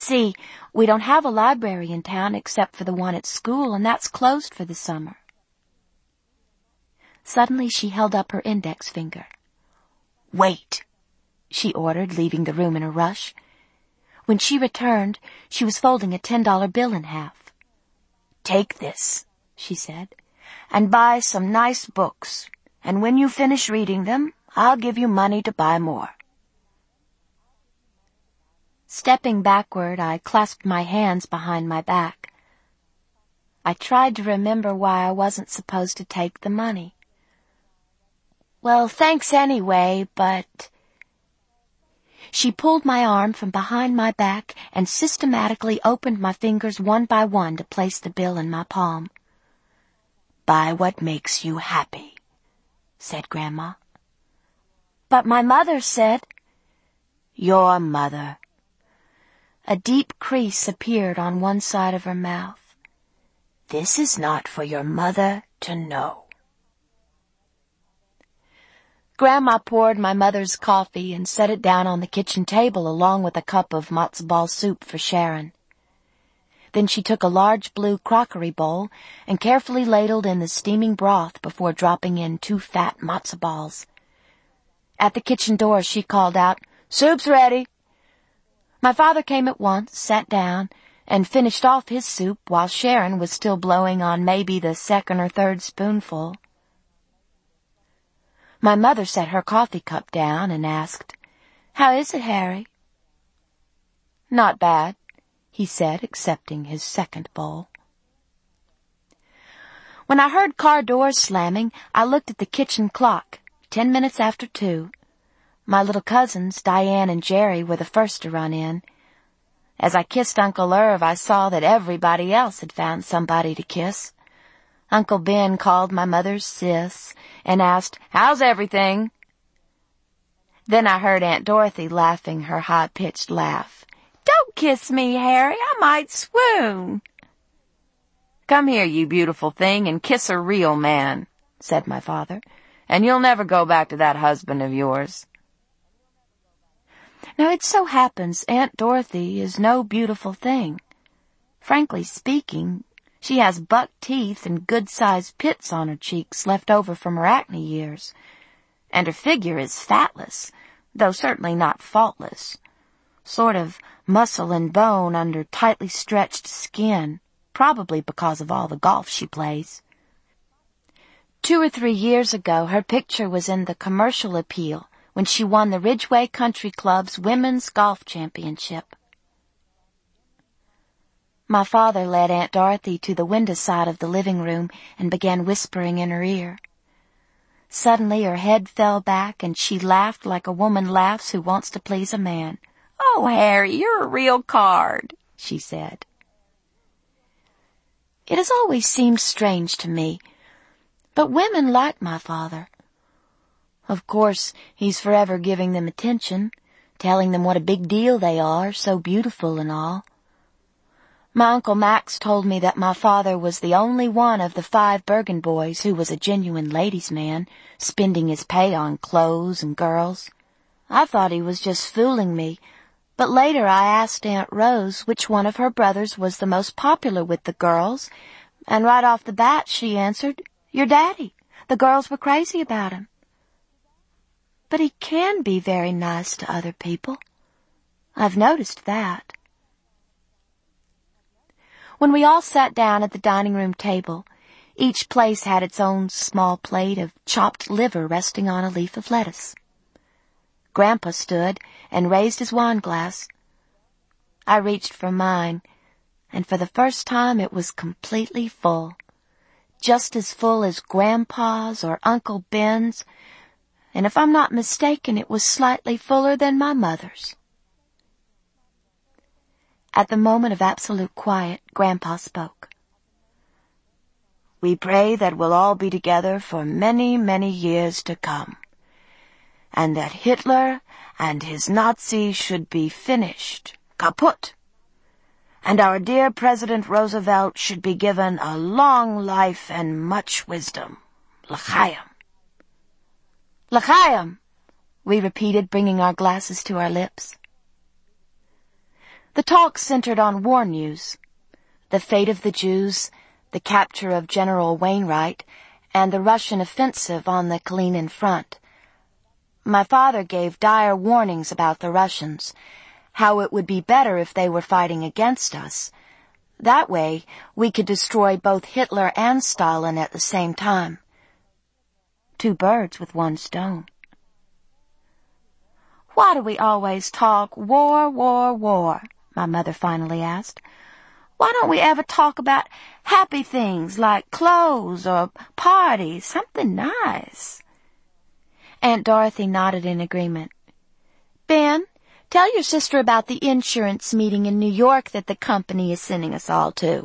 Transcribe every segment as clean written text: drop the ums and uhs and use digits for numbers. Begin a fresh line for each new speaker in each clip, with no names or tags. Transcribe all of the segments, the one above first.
see, we don't have a library in town except for the one at school, and that's closed for the summer. Suddenly she held up her index finger. "Wait," she ordered, leaving the room in a rush. When she returned, she was folding a $10 bill in half. "Take this," she said, "and buy some nice books, and when you finish reading them, I'll give you money to buy more." Stepping backward, I clasped my hands behind my back. I tried to remember why I wasn't supposed to take the money. "Well, thanks anyway, but—" She pulled my arm from behind my back and systematically opened my fingers one by one to place the bill in my palm. "Buy what makes you happy," said Grandma. "But my mother said—" "Your mother." A deep crease appeared on one side of her mouth. "This is not for your mother to know." Grandma poured my mother's coffee and set it down on the kitchen table along with a cup of matzo ball soup for Sharon. Then she took a large blue crockery bowl and carefully ladled in the steaming broth before dropping in 2 fat matzo balls. At the kitchen door she called out, "Soup's ready." My father came at once, sat down, and finished off his soup while Sharon was still blowing on maybe the 2nd or 3rd spoonful. My mother set her coffee cup down and asked, "How is it, Harry?" "Not bad," he said, accepting his 2nd bowl. When I heard car doors slamming, I looked at the kitchen clock, 10 minutes after 2. My little cousins, Diane and Jerry, were the first to run in. As I kissed Uncle Irv, I saw that everybody else had found somebody to kiss. Uncle Ben called my mother's sis and asked, "How's everything?" Then I heard Aunt Dorothy laughing her high-pitched laugh. "Don't kiss me, Harry. I might swoon." "Come here, you beautiful thing, and kiss a real man," said my father, "and you'll never go back to that husband of yours." Now, it so happens Aunt Dorothy is no beautiful thing. Frankly speaking, she has buck teeth and good-sized pits on her cheeks left over from her acne years, and her figure is fatless, though certainly not faultless. Sort of muscle and bone under tightly stretched skin, probably because of all the golf she plays. 2 or 3 years ago, her picture was in the Commercial Appeal when she won the Ridgeway Country Club's Women's Golf Championship. My father led Aunt Dorothy to the window side of the living room and began whispering in her ear. Suddenly her head fell back and she laughed like a woman laughs who wants to please a man. "Oh, Harry, you're a real card," she said. It has always seemed strange to me, but women like my father. Of course, he's forever giving them attention, telling them what a big deal they are, so beautiful and all. My Uncle Max told me that my father was the only one of the 5 Bergen boys who was a genuine ladies' man, spending his pay on clothes and girls. I thought he was just fooling me, but later I asked Aunt Rose which one of her brothers was the most popular with the girls, and right off the bat she answered, "Your daddy. The girls were crazy about him." But he can be very nice to other people. I've noticed that. When we all sat down at the dining room table, each place had its own small plate of chopped liver resting on a leaf of lettuce. Grandpa stood and raised his wine glass. I reached for mine, and for the first time it was completely full. Just as full as Grandpa's or Uncle Ben's, and if I'm not mistaken, it was slightly fuller than my mother's. At the moment of absolute quiet, Grandpa spoke. "We pray that we'll all be together for many, many years to come, and that Hitler and his Nazis should be finished, kaput, and our dear President Roosevelt should be given a long life and much wisdom. L'chaim." "L'chaim," we repeated, bringing our glasses to our lips. The talk centered on war news, the fate of the Jews, the capture of General Wainwright, and the Russian offensive on the Kalinin front. My father gave dire warnings about the Russians, how it would be better if they were fighting against us. That way, we could destroy both Hitler and Stalin at the same time. 2 birds with 1 stone. "Why do we always talk war, war, war?" my mother finally asked. "Why don't we ever talk about happy things like clothes or parties, something nice?" Aunt Dorothy nodded in agreement. "Ben, tell your sister about the insurance meeting in New York that the company is sending us all to."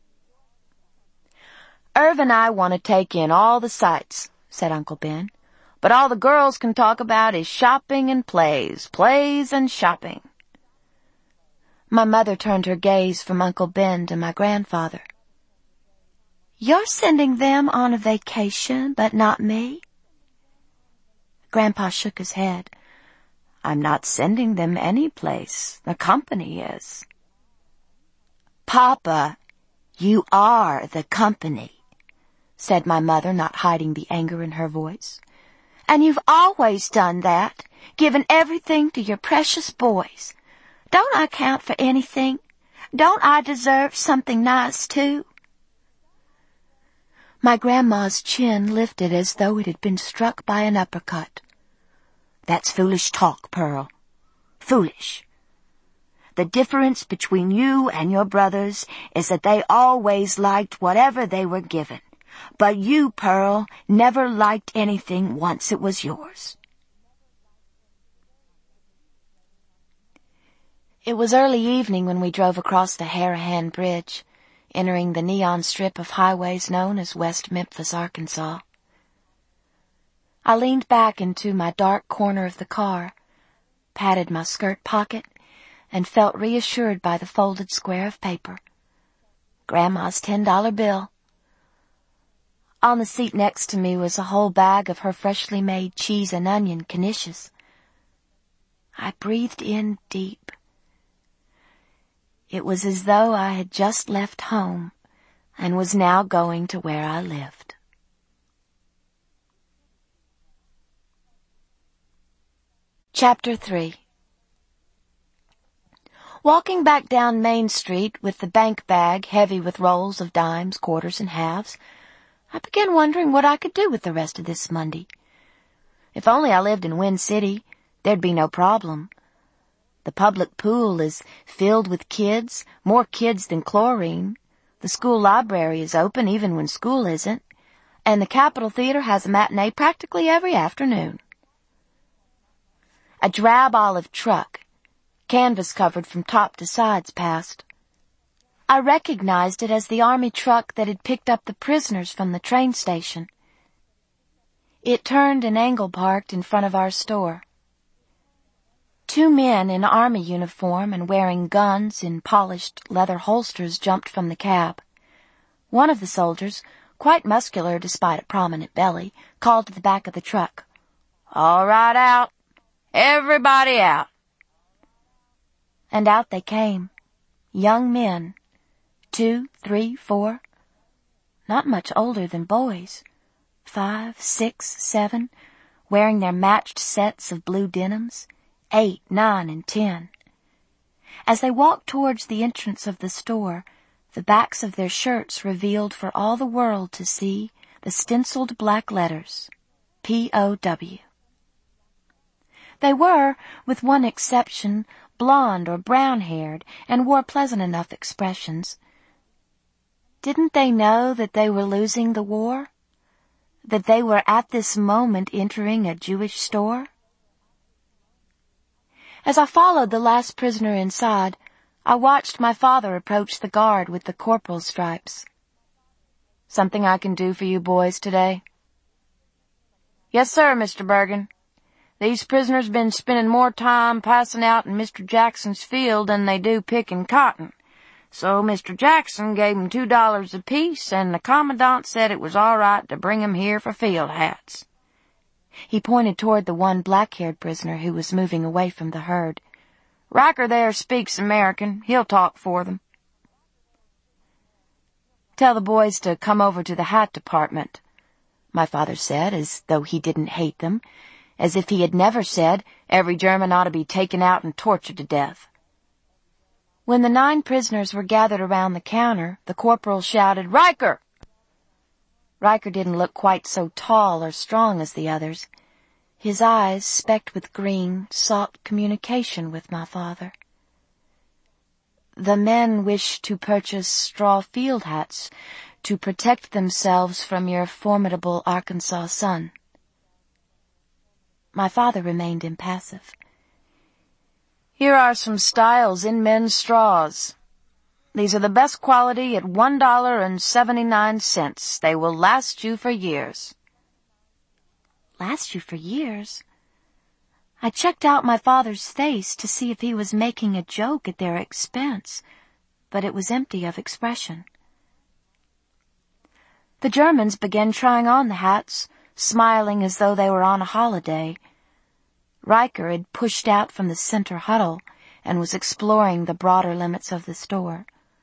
"Irv and I want to take in all the sights," said Uncle Ben. "But all the girls can talk about is shopping and plays, plays and shopping." My mother turned her gaze from Uncle Ben to my grandfather. "You're sending them on a vacation, but not me?" Grandpa shook his head. "I'm not sending them any place. The company is." "Papa, you are the company," said my mother, not hiding the anger in her voice. "And you've always done that, given everything to your precious boys. Don't I count for anything? Don't I deserve something nice, too?" My grandma's chin lifted as though it had been struck by an uppercut. "That's foolish talk, Pearl. Foolish. The difference between you and your brothers is that they always liked whatever they were given. But you, Pearl, never liked anything once it was yours." It was early evening when we drove across the Harahan Bridge, entering the neon strip of highways known as West Memphis, Arkansas. I leaned back into my dark corner of the car, patted my skirt pocket, and felt reassured by the folded square of paper. Grandma's $10 bill. On the seat next to me was a whole bag of her freshly made cheese and onion knishes. I breathed in deep. It was as though I had just left home and was now going to where I lived. Chapter 3. Walking back down Main Street with the bank bag heavy with rolls of dimes, quarters, and halves, I began wondering what I could do with the rest of this Monday. If only I lived in Wind City, there'd be no problem. The public pool is filled with kids, more kids than chlorine. The school library is open even when school isn't, and the Capitol Theater has a matinee practically every afternoon. A drab olive truck, canvas covered from top to sides, passed. I recognized it as the Army truck that had picked up the prisoners from the train station. It turned and angle parked in front of our store. 2 men in Army uniform and wearing guns in polished leather holsters jumped from the cab. One of the soldiers, quite muscular despite a prominent belly, called to the back of the truck, "All right, out. Everybody out." And out they came. Young men. 2, 3, 4. Not much older than boys. 5, 6, 7, wearing their matched sets of blue denims. 8, 9, and 10. As they walked towards the entrance of the store, the backs of their shirts revealed for all the world to see the stenciled black letters, P.O.W. They were, with one exception, blonde or brown-haired, and wore pleasant enough expressions. Didn't they know that they were losing the war? That they were at this moment entering a Jewish store? As I followed the last prisoner inside, I watched my father approach the guard with the corporal's stripes. "Something I can do for you boys today?" "Yes, sir, Mr. Bergen. These prisoners been spending more time passing out in Mr. Jackson's field than they do picking cotton. So Mr. Jackson gave 'em $2 apiece, and the commandant said it was all right to bring 'em here for field hats." He pointed toward the one black-haired prisoner who was moving away from the herd.
Riker there speaks American. He'll talk for them. Tell the boys to come over to the hat department, my father said, as though he didn't hate them, as if he had never said every German ought to be taken out and tortured to death. When the 9 prisoners were gathered around the counter, the corporal shouted, "Riker!" Riker didn't look quite so tall or strong as the others. His eyes, specked with green, sought communication with my father. "The men wish to purchase straw field hats to protect themselves from your formidable Arkansas sun." My father remained impassive. "Here are some styles in men's straws. These are the best quality at $1.79. They will last you for years." Last you for years? I checked out my father's face to see if he was making a joke at their expense, but it was empty of expression. The Germans began trying on the hats, smiling as though they were on a holiday. Riker had pushed out from the center huddle and was exploring the broader limits of the store.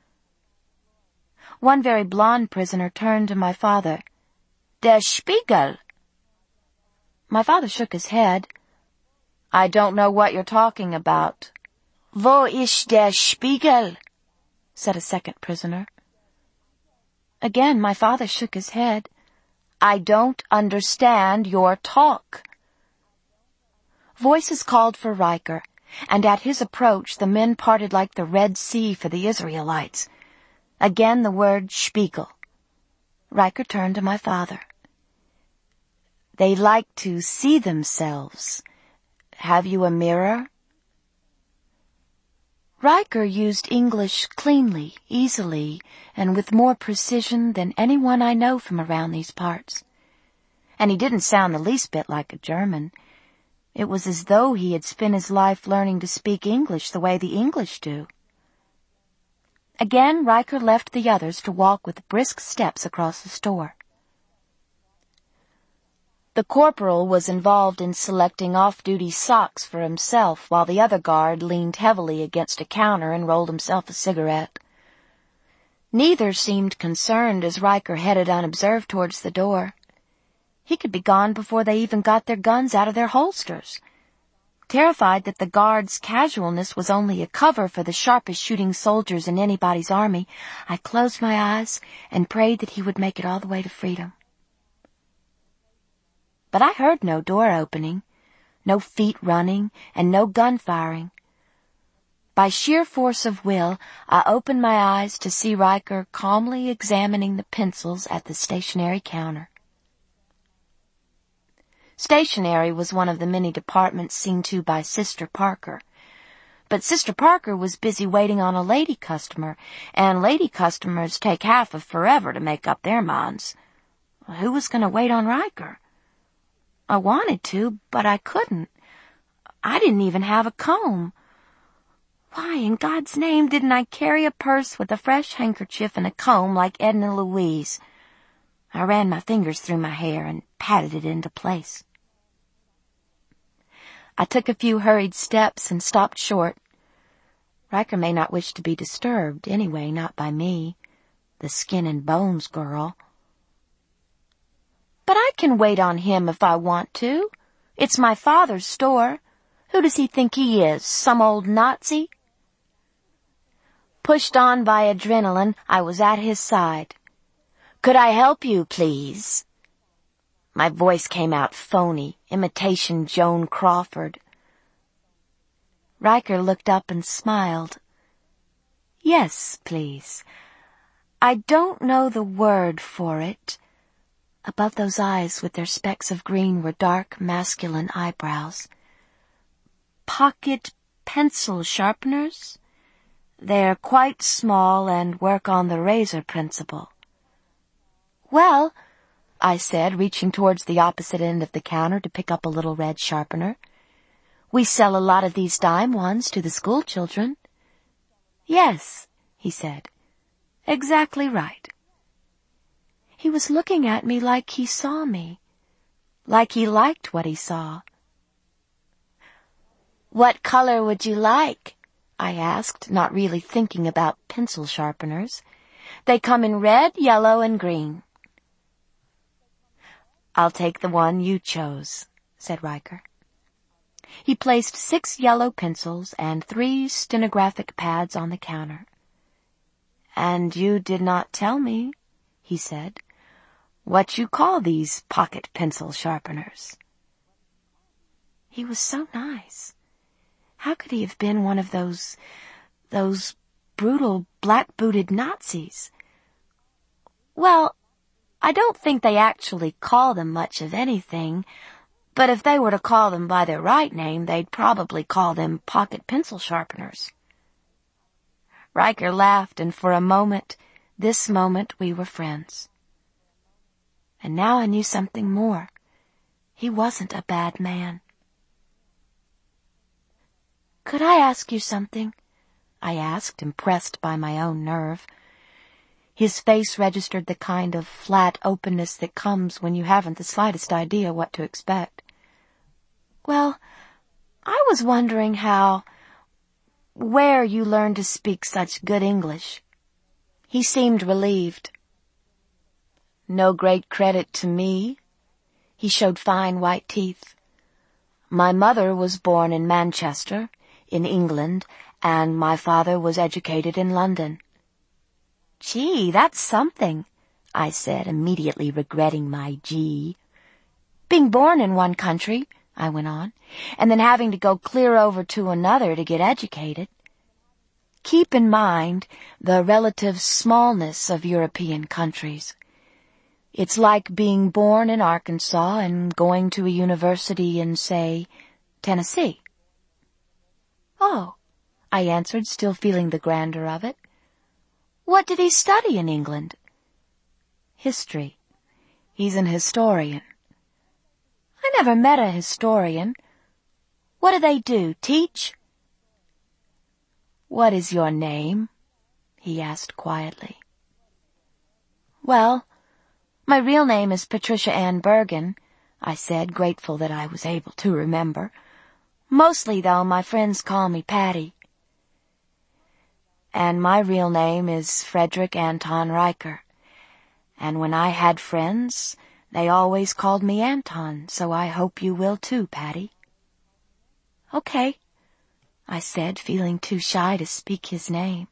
One very blond prisoner turned to my father. "Der Spiegel!" My father shook his head. "I don't know what you're talking about." "Wo ist der Spiegel?" said a second prisoner. Again my father shook his head. "I don't understand your talk." Voices called for Riker, and at his approach the men parted like the Red Sea for the Israelites. Again the word Spiegel. Riker turned to my father. "They like to see themselves. Have you a mirror?" Riker used English cleanly, easily, and with more precision than anyone I know from around these parts. And he didn't sound the least bit like a German. It was as though he had spent his life learning to speak English the way the English do. Again Riker left the others to walk with brisk steps across the store. The corporal was involved in selecting off-duty socks for himself, while the other guard leaned heavily against a counter and rolled himself a cigarette. Neither seemed concerned as Riker headed unobserved towards the door. He could be gone before they even got their guns out of their holsters. Terrified that the guard's casualness was only a cover for the sharpest shooting soldiers in anybody's army, I closed my eyes and prayed that he would make it all the way to freedom. But I heard no door opening, no feet running, and no gun firing. By sheer force of will, I opened my eyes to see Riker calmly examining the pencils at the stationery counter. Stationery was one of the many departments seen to by Sister Parker. But Sister Parker was busy waiting on a lady customer, and lady customers take half of forever to make up their minds. Who was going to wait on Riker? I wanted to, but I couldn't. I didn't even have a comb. Why, in God's name, didn't I carry a purse with a fresh handkerchief and a comb like Edna Louise? I ran my fingers through my hair and patted it into place. I took a few hurried steps and stopped short. Riker may not wish to be disturbed, anyway, not by me, the skin and bones girl. But I can wait on him if I want to. It's my father's store. Who does he think he is, some old Nazi? Pushed on by adrenaline, I was at his side. "Could I help you, please?" My voice came out phony, imitation Joan Crawford. Riker looked up and smiled. "Yes, please. I don't know the word for it." Above those eyes with their specks of green were dark, masculine eyebrows. "Pocket pencil sharpeners? They're quite small and work on the razor principle." "Well," I said, reaching towards the opposite end of the counter to pick up a little red sharpener, "we sell a lot of these dime ones to the school children." "Yes," he said, "exactly right." He was looking at me like he saw me, like he liked what he saw. "What color would you like?"
I asked, not really thinking about pencil sharpeners. They come in red, yellow, and green. I'll take the one you chose, said Riker. He placed 6 yellow pencils and 3 stenographic pads on the counter. And you did not tell me, he said, what you call these pocket pencil sharpeners. He was so nice. How could he have been one of those brutal black-booted Nazis? Well, I don't think they actually call them much of anything, but if they were to call them by their right name, they'd probably call them pocket pencil sharpeners. Riker laughed, and for a moment, this moment, we were friends. And now I knew something more. He wasn't a bad man. Could I ask you something? I asked, impressed by my own nerve. His face registered the kind of flat openness that comes when you haven't the slightest idea what to expect. Well, I was wondering where you learned to speak such good English. He seemed relieved. No great credit to me. He showed fine white teeth. My mother was born in Manchester, in England, and my father was educated in London. Gee, that's something, I said, immediately regretting my gee. Being born in one country, I went on, and then having to go clear over to another to get educated. Keep in mind the relative smallness of European countries. It's like being born in Arkansas and going to a university in, say, Tennessee. Oh, I answered, still feeling the grandeur of it. What did he study in England? History. He's an historian. I never met a historian. What do they do, teach? What is your name? He asked quietly. Well, my real name is Patricia Ann Bergen, I said, grateful that I was able to remember. Mostly, though, my friends call me Patty. And my real name is Frederick Anton Riker. And when I had friends, they always called me Anton, so I hope you will too, Patty. Okay, I said, feeling too shy to speak his name.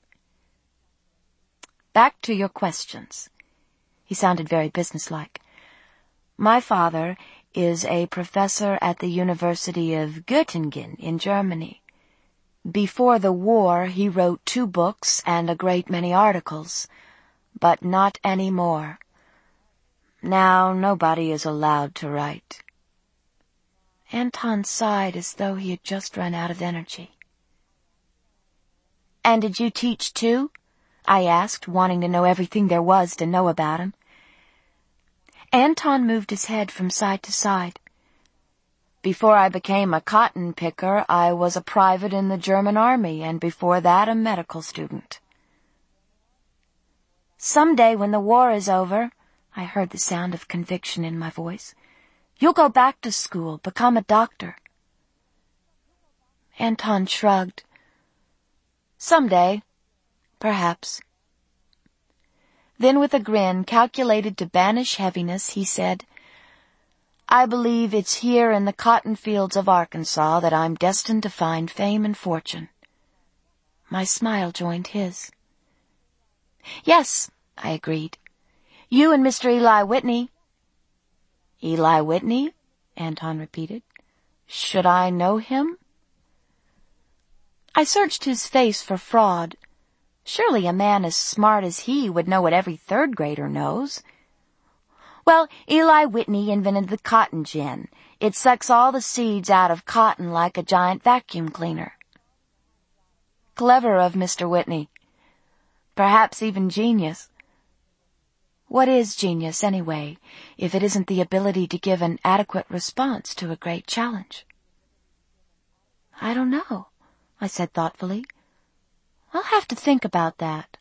Back to your questions. He sounded very businesslike. My father is a professor at the University of Göttingen in Germany. Before the war, he wrote 2 books and a great many articles, but not any more. Now nobody is allowed to write. Anton sighed as though he had just run out of energy. And did you teach too? I asked, wanting to know everything there was to know about him. Anton moved his head from side to side. Before I became a cotton picker, I was a private in the German army, and before that a medical student. Someday when the war is over, I heard the sound of conviction in my voice, you'll go back to school, become a doctor. Anton shrugged. Someday, perhaps. Then with a grin calculated to banish heaviness, he said, I believe it's here in the cotton fields of Arkansas that I'm destined to find fame and fortune. My smile joined his. Yes, I agreed. You and Mr. Eli Whitney. Eli Whitney? Anton repeated. Should I know him? I searched his face for fraud. Surely a man as smart as he would know what every 3rd grader knows. Well, Eli Whitney invented the cotton gin. It sucks all the seeds out of cotton like a giant vacuum cleaner. Clever of Mr. Whitney. Perhaps even genius. What is genius, anyway, if it isn't the ability to give an adequate response to a great challenge? I don't know, I said thoughtfully. I'll have to think about that.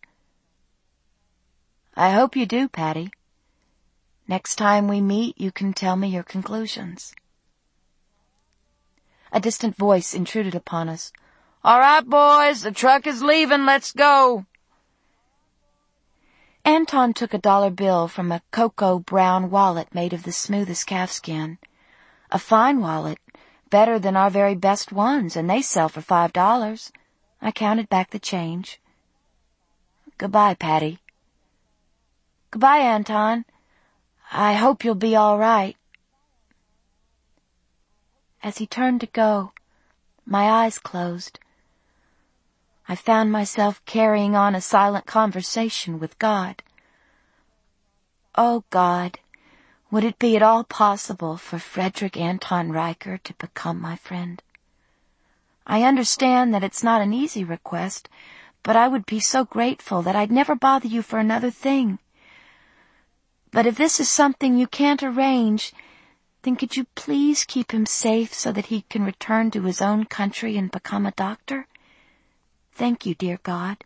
I hope you do, Patty. Next time we meet, you can tell me your conclusions. A distant voice intruded upon us. All right, boys, the truck is leaving. Let's go.
Anton took a dollar bill from a cocoa brown wallet made of the smoothest calfskin. A fine wallet, better than our very best ones, and they sell for $5. I counted back the change. Goodbye, Patty. Goodbye, Anton. I hope you'll be all right. As he turned to go, my eyes closed. I found myself carrying on a silent conversation with God. Oh, God, would it be at all possible for Frederick Anton Riker to become my friend? I understand that it's not an easy request, but I would be so grateful that I'd never bother you for another thing. But if this is something you can't arrange, then could you please keep him safe so that he can return to his own country and become a doctor? Thank you, dear God.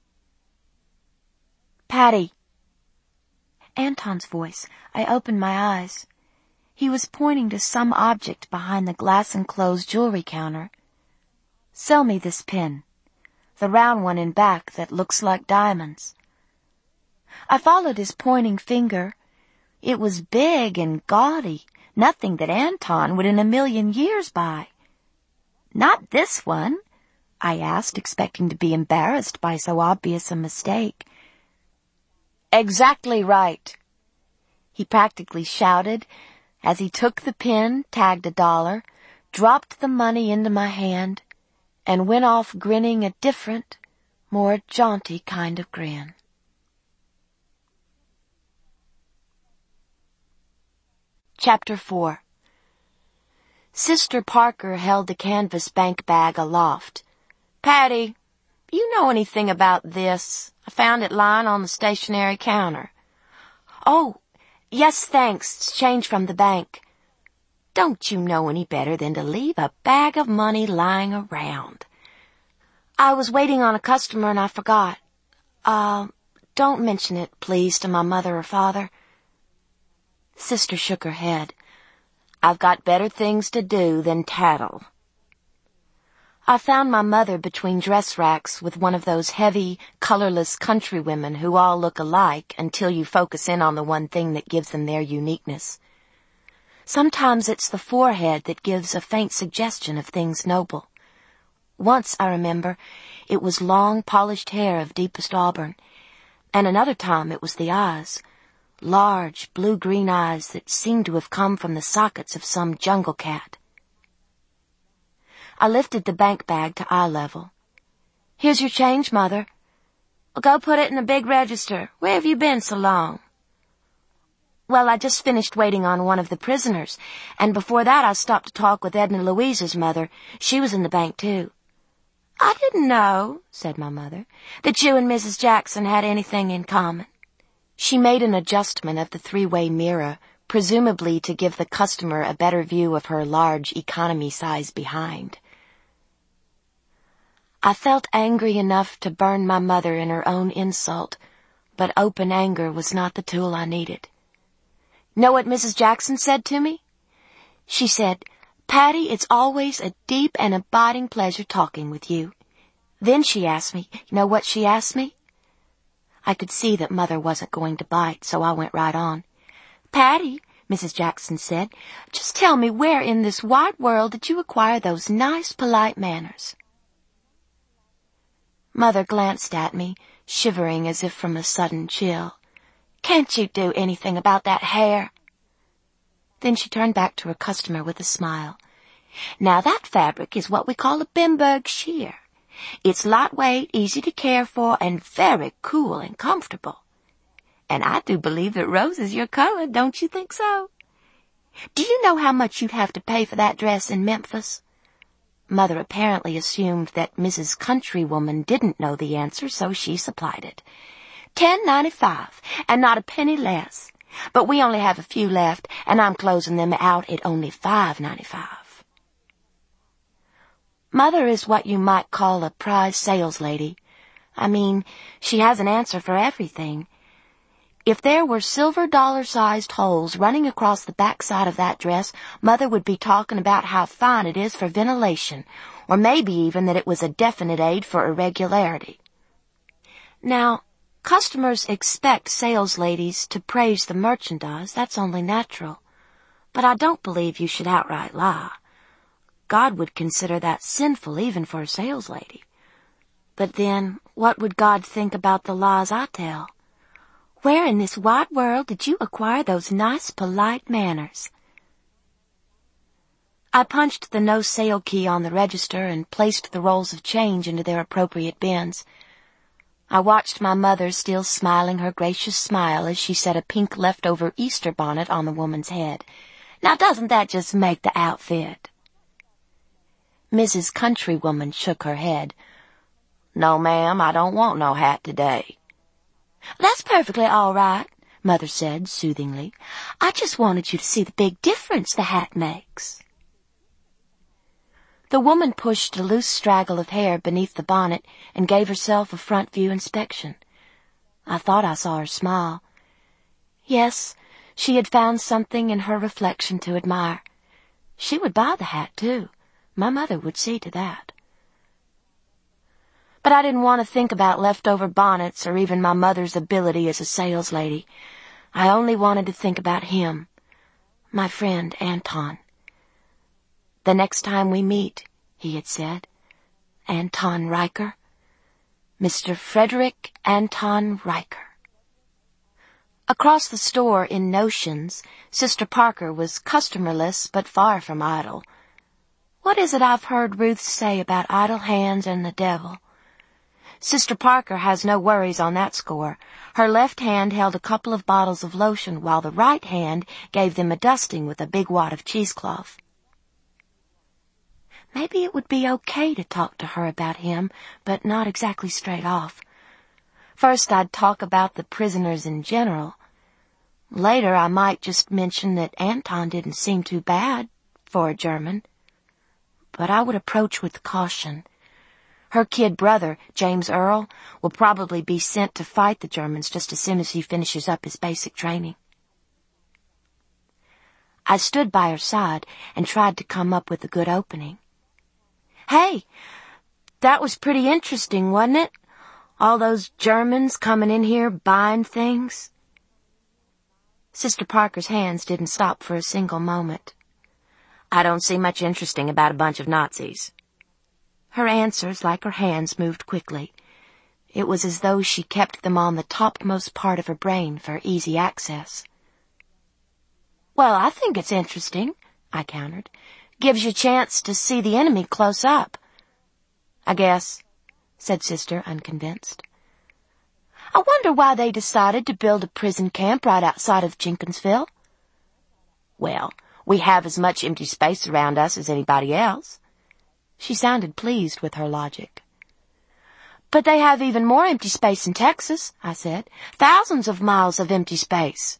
Patty. Anton's voice. I opened my eyes. He was pointing to some object behind the glass-enclosed jewelry counter. Sell me this pin. The round one in back that looks like diamonds. I followed his pointing finger. It was big and gaudy, nothing that Anton would in a million years buy. Not this one, I asked, expecting to be embarrassed by so obvious a mistake. Exactly right, he practically shouted as he took the pin, tagged $1, dropped the money into my hand, and went off grinning a different, more jaunty kind of grin. Chapter 4. Sister Parker held the canvas bank bag aloft. Patty, you know anything about this? I found it lying on the stationery counter. Oh, yes, thanks. It's change from the bank. Don't you know any better than to leave a bag of money lying around? I was waiting on a customer and I forgot. Don't mention it, please, to my mother or father. Sister shook her head. I've got better things to do than tattle. I found my mother between dress racks with one of those heavy, colorless countrywomen who all look alike until you focus in on the one thing that gives them their uniqueness. Sometimes it's the forehead that gives a faint suggestion of things noble. Once, I remember, it was long, polished hair of deepest auburn, and another time it was the eyes, large, blue-green eyes that seemed to have come from the sockets of some jungle cat. I lifted the bank bag to eye level. Here's your change, Mother. Well, go put it in the big register. Where have you been so long? Well, I just finished waiting on one of the prisoners, and before that I stopped to talk with Edna Louise's mother. She was in the bank, too. I didn't know, said my mother, that you and Mrs. Jackson had anything in common. She made an adjustment of the three-way mirror, presumably to give the customer a better view of her large economy size behind. I felt angry enough to burn my mother in her own insult, but open anger was not the tool I needed. Know what Mrs. Jackson said to me? She said, Patty, it's always a deep and abiding pleasure talking with you. Then she asked me, you know what she asked me? I could see that Mother wasn't going to bite, so I went right on. Patty, Mrs. Jackson said, just tell me where in this wide world did you acquire those nice, polite manners? Mother glanced at me, shivering as if from a sudden chill. Can't you do anything about that hair? Then she turned back to her customer with a smile. Now that fabric is what we call a Bimberg sheer. It's lightweight, easy to care for, and very cool and comfortable. And I do believe that rose is your color, don't you think so? Do you know how much you'd have to pay for that dress in Memphis? Mother apparently assumed that Mrs. Countrywoman didn't know the answer, so she supplied it. $10.95, and not a penny less. But we only have a few left, and I'm closing them out at only $5.95. Mother is what you might call a prize sales lady. I mean, she has an answer for everything.
If there were silver dollar-sized holes running across the backside of that dress, Mother would be talking about how fine it is for ventilation, or maybe even that it was a definite aid for irregularity. Now, customers expect sales ladies to praise the merchandise. That's only natural. But I don't believe you should outright lie. God would consider that sinful even for a sales lady. But then, what would God think about the lies I tell? Where in this wide world did you acquire those nice, polite manners? I punched the no sale key on the register and placed the rolls of change into their appropriate bins. I watched my mother still smiling her gracious smile as she set a pink leftover Easter bonnet on the woman's head. Now doesn't that just make the outfit? Mrs. Countrywoman shook her head. No, ma'am, I don't want no hat today. That's perfectly all right, Mother said soothingly. I just wanted you to see the big difference the hat makes. The woman pushed a loose straggle of hair beneath the bonnet and gave herself a front view inspection. I thought I saw her smile. Yes, she had found something in her reflection to admire. She would buy the hat, too. My mother would see to that. But I didn't want to think about leftover bonnets or even my mother's ability as a sales lady. I only wanted to think about him, my friend Anton. The next time we meet, he had said, Anton Riker. Mr. Frederick Anton Riker. Across the store in Notions, Sister Parker was customerless but far from idle. What is it I've heard Ruth say about idle hands and the devil? Sister Parker has no worries on that score. Her left hand held a couple of bottles of lotion while the right hand gave them a dusting with a big wad of cheesecloth. Maybe it would be okay to talk to her about him, but not exactly straight off. First I'd talk about the prisoners in general. Later I might just mention that Anton didn't seem too bad for a German. But I would approach with caution. Her kid brother, James Earl, will probably be sent to fight the Germans just as soon as he finishes up his basic training. I stood by her side and tried to come up with a good opening. Hey, that was pretty interesting, wasn't it? All those Germans coming in here buying things. Sister Parker's hands didn't stop for a single moment. I don't see much interesting about a bunch of Nazis. Her answers, like her hands, moved quickly. It was as though she kept them on the topmost part of her brain for easy access. Well, I think it's interesting, I countered. Gives you a chance to see the enemy close up. I guess, said Sister, unconvinced. I wonder why they decided to build a prison camp right outside of Jenkinsville. Well, we have as much empty space around us as anybody else. She sounded pleased with her logic. But they have even more empty space in Texas, I said. Thousands of miles of empty space.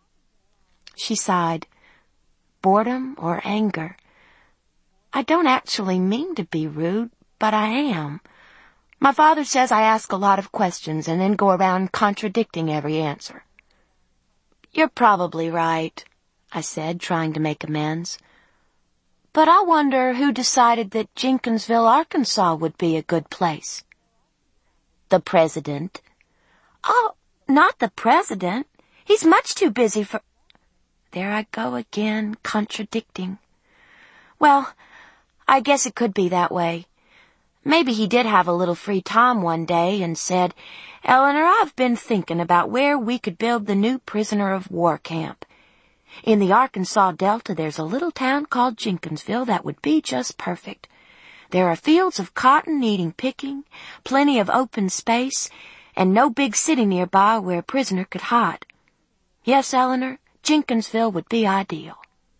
She sighed. Boredom or anger? I don't actually mean to be rude, but I am. My father says I ask a lot of questions and then go around contradicting every answer. You're probably right, I said, trying to make amends. But I wonder who decided that Jenkinsville, Arkansas would be a good place. The president. Oh, not the president. He's much too busy for... There I go again, contradicting. Well, I guess it could be that way. Maybe he did have a little free time one day and said, Eleanor, I've been thinking about where we could build the new prisoner of war camp. In the Arkansas Delta, there's a little town called Jenkinsville that would be just perfect. There are fields of cotton needing picking, plenty of open space, and no big city nearby where a prisoner could hide. Yes, Eleanor, Jenkinsville would be ideal.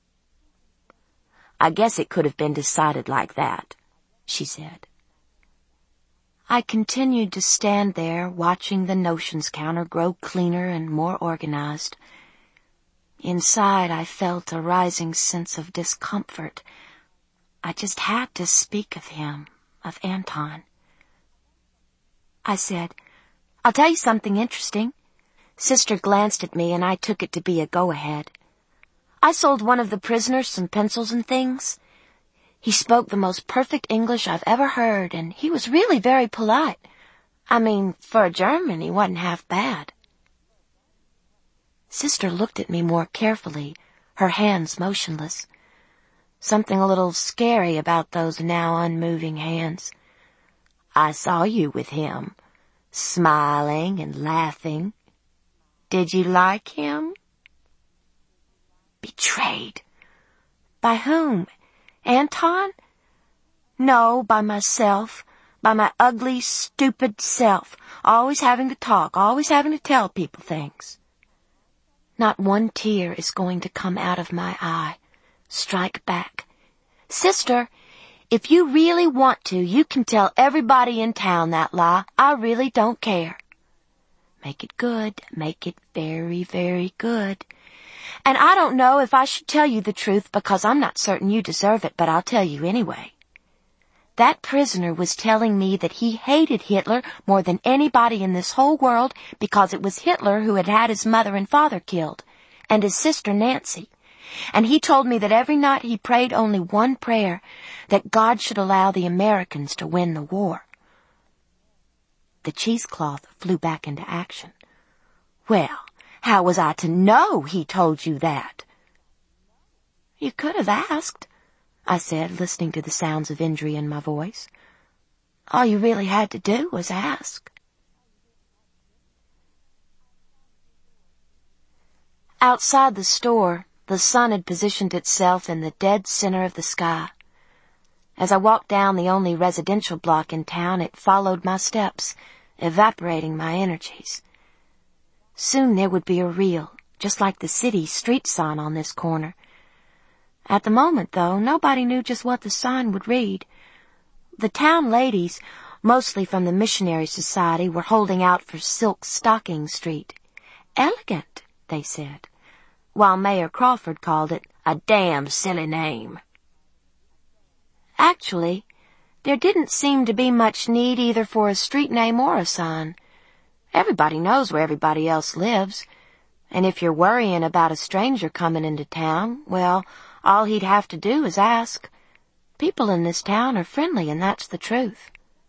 I guess it could have been decided like that, she said. I continued to stand there, watching the notions counter grow cleaner and more organized. Inside, I felt a rising sense of discomfort. I just had to speak of him, of Anton. I said, I'll tell you something interesting.
Sister glanced at me and I took it to be a go-ahead. I sold one of the prisoners some pencils and things. He spoke the most perfect English I've ever heard, and he was really very polite. I mean, for a German, he wasn't half bad. Sister looked at me more carefully, her hands motionless. Something a little scary about those now unmoving hands. I saw you with him, smiling and laughing. Did you like him? Betrayed. By whom? Anton? No, by myself. By my ugly, stupid self. Always having to talk, always having to tell people things. Not one tear is going to come out of my eye. Strike back. Sister, if you really want to, you can tell everybody in town that lie. I really don't care. Make it good. Make it very, very good. And I don't know if I should tell you the truth because I'm not certain you deserve it, but I'll tell you anyway. That prisoner was telling me that he hated Hitler more than anybody in this whole world because it was Hitler who had had his mother and father killed, and his sister Nancy. And he told me that every night he prayed only one prayer, that God should allow the Americans to win the war. The cheesecloth flew back into action. Well, how was I to know he told you that? You could have asked, I said, listening to the sounds of injury in my voice. All you really had to do was ask. Outside the store, the sun had positioned itself in the dead center of the sky. As I walked down the only residential block in town, it followed my steps, evaporating my energies. Soon there would be a reel, just like the city street sign on this corner. At the moment, though, nobody knew just what the sign would read. The town ladies, mostly from the Missionary Society, were holding out for Silk Stocking Street. Elegant, they said, while Mayor Crawford called it a damn silly name. Actually, there didn't seem to be much need either for a street name or a sign. Everybody knows where everybody else lives, and if you're worrying about a stranger coming into town, well, all he'd have to do is ask. People in this town are friendly, and that's the truth.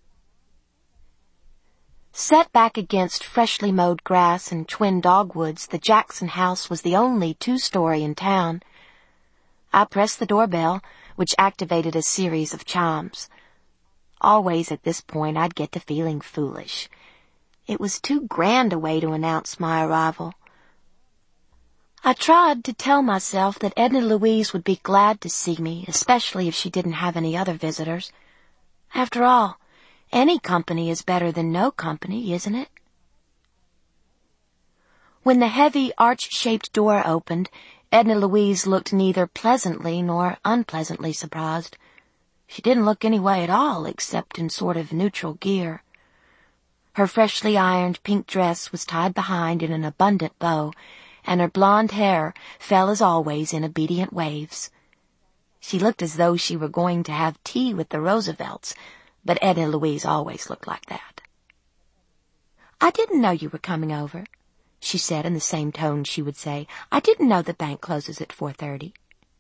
Set back against freshly mowed grass and twin dogwoods, the Jackson house was the only two-story in town. I pressed the doorbell, which activated a series of chimes. Always at this point I'd get to feeling foolish. It was too grand a way to announce my arrival. I tried to tell myself that Edna Louise would be glad to see me, especially if she didn't have any other visitors. After all, any company is better than no company, isn't it? When the heavy, arch-shaped door opened, Edna Louise looked neither pleasantly nor unpleasantly surprised. She didn't look any way at all, except in sort of neutral gear. Her freshly ironed pink dress was tied behind in an abundant bow, and her blonde hair fell as always in obedient waves. She looked as though she were going to have tea with the Roosevelts, but Edna Louise always looked like that. "I didn't know you were coming over," she said in the same tone she would say, "I didn't know the bank closes at 4:30.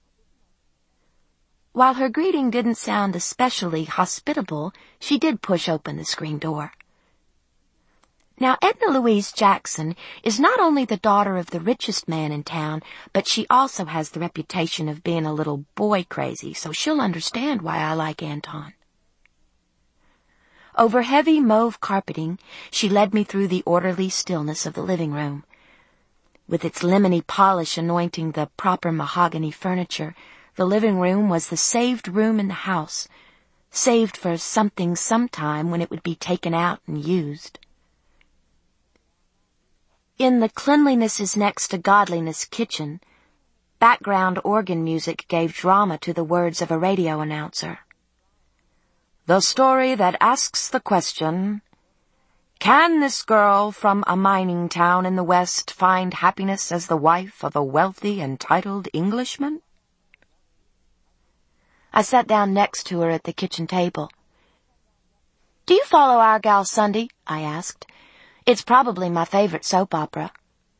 While her greeting didn't sound especially hospitable, she did push open the screen door. Now, Edna Louise Jackson is not only the daughter of the richest man in town, but she also has the reputation of being a little boy-crazy, so she'll understand why I like Anton. Over heavy mauve carpeting, she led me through the orderly stillness of the living room. With its lemony polish anointing the proper mahogany furniture, the living room was the saved room in the house, saved for something sometime when it would be taken out and used. In the cleanliness is next to godliness kitchen, background organ music gave drama to the words of a radio announcer. The story that asks the question, can this girl from a mining town in the West find happiness as the wife of a wealthy and titled Englishman? I sat down next to her at the kitchen table. Do you follow Our Gal Sunday? I asked. It's probably my favorite soap opera.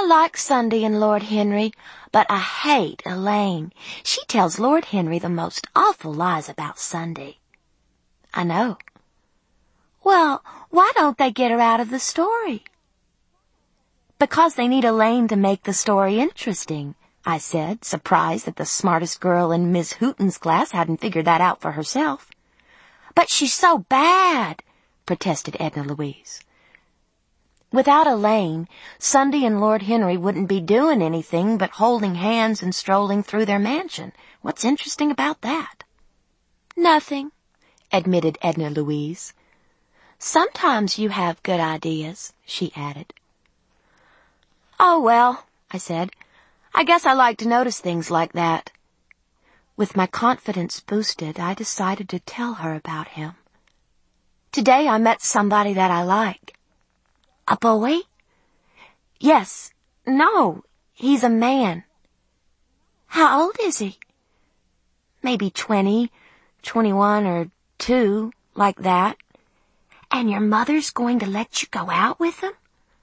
like Sunday and Lord Henry, but I hate Elaine. She tells Lord Henry the most awful lies about Sunday. I know. Well, why don't they get her out of the story? Because they need Elaine to make the story interesting, I said, surprised that the smartest girl in Miss Hooton's class hadn't figured that out for herself. But she's so bad, protested Edna Louise. Without Elaine, Sunday and Lord Henry wouldn't be doing anything but holding hands and strolling through their mansion. What's interesting about that? Nothing, admitted Edna Louise. Sometimes you have good ideas, she added. Oh, well, I said. I guess I like to notice things like that. With my confidence boosted, I decided to tell her about him. Today I met somebody that I like. A boy? Yes. No, he's a man. How old is he? Maybe 20, 21 or 2, like that. And your mother's going to let you go out with him?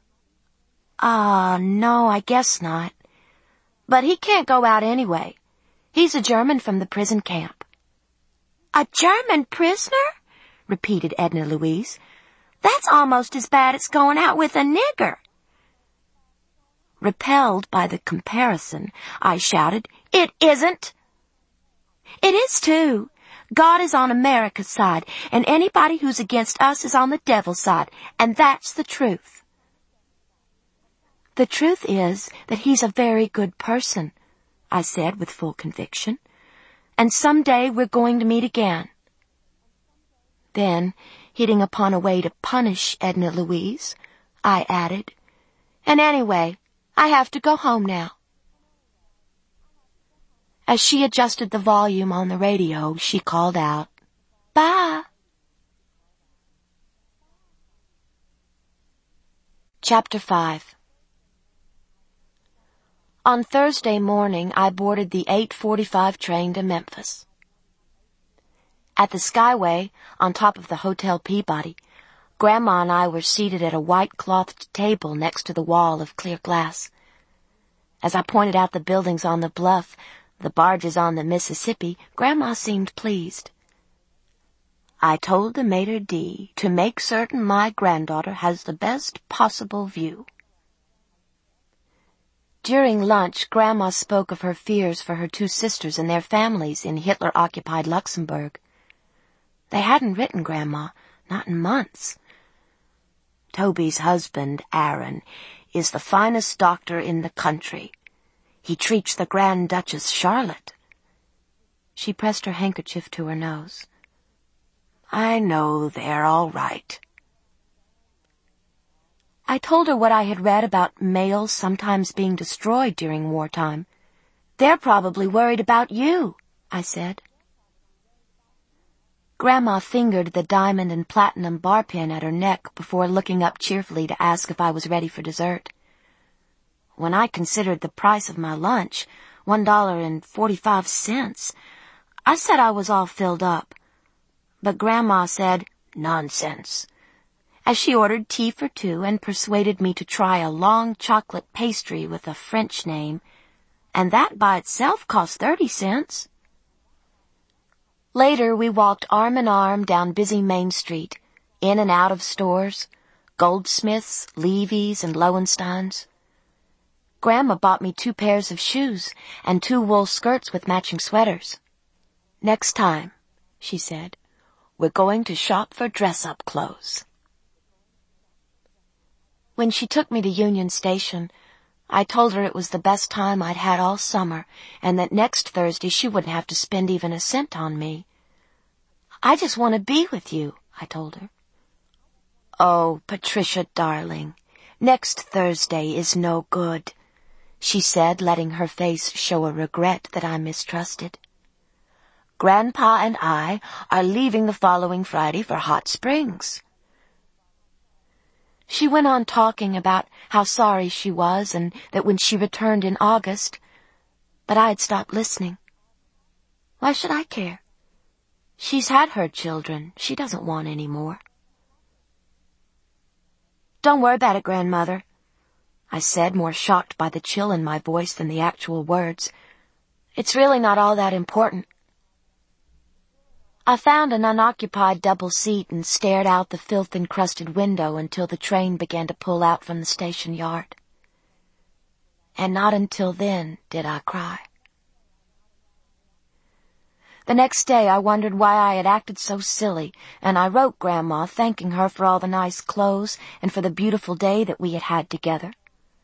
No, I guess not. But he can't go out anyway. He's a German from the prison camp. A German prisoner? Repeated Edna Louise. That's almost as bad as going out with a nigger. Repelled by the comparison, I shouted, It isn't. It is too. God is on America's side, and anybody who's against us is on the devil's side, and that's the truth. The truth is that he's a very good person, I said with full conviction, and someday we're going to meet again. Then, hitting upon a way to punish Edna Louise, I added, And anyway, I have to go home now. As she adjusted the volume on the radio, she called out, Bye. Chapter 5. On Thursday morning, I boarded the 8:45 train to Memphis. At the Skyway, on top of the Hotel Peabody, Grandma and I were seated at a white-clothed table next to the wall of clear glass. As I pointed out the buildings on the bluff, the barges on the Mississippi, Grandma seemed pleased. I told the maitre d' to make certain my granddaughter has the best possible view. During lunch, Grandma spoke of her fears for her 2 sisters and their families in Hitler-occupied Luxembourg. They hadn't written Grandma, not in months. Toby's husband, Aaron, is the finest doctor in the country. He treats the Grand Duchess Charlotte. She pressed her handkerchief to her nose. I know they're all right. I told her what I had read about males sometimes being destroyed during wartime. They're probably worried about you, I said. Grandma fingered the diamond and platinum bar pin at her neck before looking up cheerfully to ask if I was ready for dessert. When I considered the price of my lunch, $1.45, I said I was all filled up. But Grandma said, Nonsense, as she ordered tea for 2 and persuaded me to try a long chocolate pastry with a French name, and that by itself cost 30 cents. Later, we walked arm in arm down busy Main Street, in and out of stores, Goldsmiths, Levy's, and Lowenstein's. Grandma bought me 2 pairs of shoes and 2 wool skirts with matching sweaters. Next time, she said, we're going to shop for dress-up clothes. When she took me to Union Station, I told her it was the best time I'd had all summer, and that next Thursday she wouldn't have to spend even a cent on me. I just want to be with you, I told her. Oh, Patricia, darling, next Thursday is no good, she said, letting her face show a regret that I mistrusted. Grandpa and I are leaving the following Friday for Hot Springs. She went on talking about how sorry she was and that when she returned in August, but I had stopped listening. Why should I care? She's had her children. She doesn't want any more. Don't worry about it, Grandmother. I said, more shocked by the chill in my voice than the actual words. "It's really not all that important." I found an unoccupied double seat and stared out the filth-encrusted window until the train began to pull out from the station yard. And not until then did I cry. The next day I wondered why I had acted so silly, and I wrote Grandma thanking her for all the nice clothes and for the beautiful day that we had had together.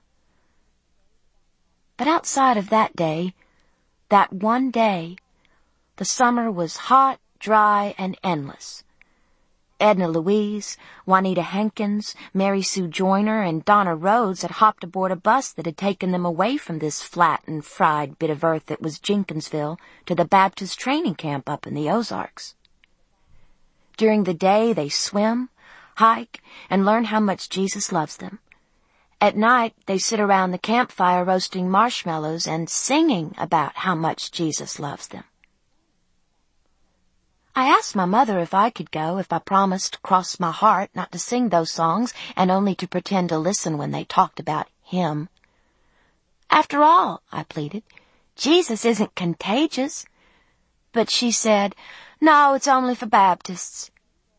But outside of that day, that one day, the summer was hot, dry, and endless. Edna Louise, Juanita Hankins, Mary Sue Joyner, and Donna Rhodes had hopped aboard a bus that had taken them away from this flat and fried bit of earth that was Jenkinsville to the Baptist training camp up in the Ozarks. During the day, they swim, hike, and learn how much Jesus loves them. At night, they sit around the campfire roasting marshmallows and singing about how much Jesus loves them. I asked my mother if I could go, if I promised, cross my heart, not to sing those songs and only to pretend to listen when they talked about him. "After all," I pleaded, "Jesus isn't contagious." But she said, "No, it's only for Baptists."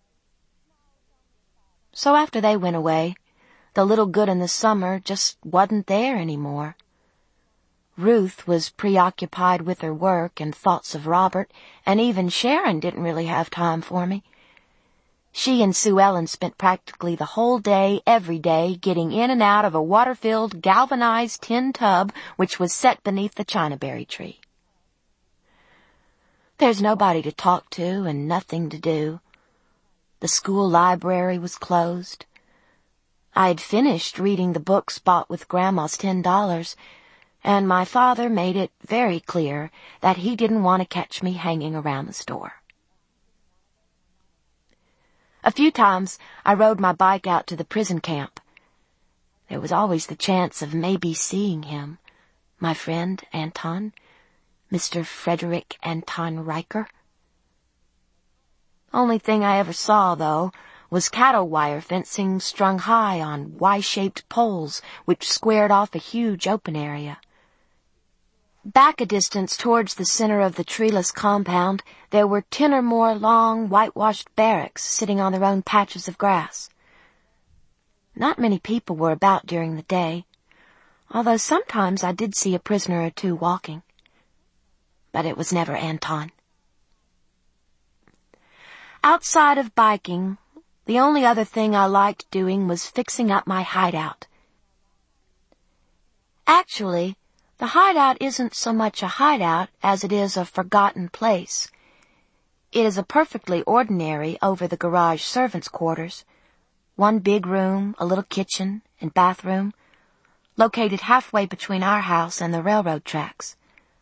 So after they went away, the little good in the summer just wasn't there anymore. Ruth was preoccupied with her work and thoughts of Robert, and even Sharon didn't really have time for me. She and Sue Ellen spent practically the whole day, every day, getting in and out of a water-filled, galvanized tin tub which was set beneath the chinaberry tree. There's nobody to talk to and nothing to do. The school library was closed. I had finished reading the books bought with Grandma's $10, and my father made it very clear that he didn't want to catch me hanging around the store. A few times I rode my bike out to the prison camp. There was always the chance of maybe seeing him, my friend Anton, Mr. Frederick Anton Riker. Only thing I ever saw, though, was cattle wire fencing strung high on Y-shaped poles which squared off a huge open area. Back a distance towards the center of the treeless compound, there were 10 or more long, whitewashed barracks sitting on their own patches of grass. Not many people were about during the day, although sometimes I did see a prisoner or two walking. But it was never Anton. Outside of biking, the only other thing I liked doing was fixing up my hideout. Actually, the hideout isn't so much a hideout as it is a forgotten place. It is a perfectly ordinary over-the-garage servants' quarters. One big room, a little kitchen, and bathroom, located halfway between our house and the railroad tracks.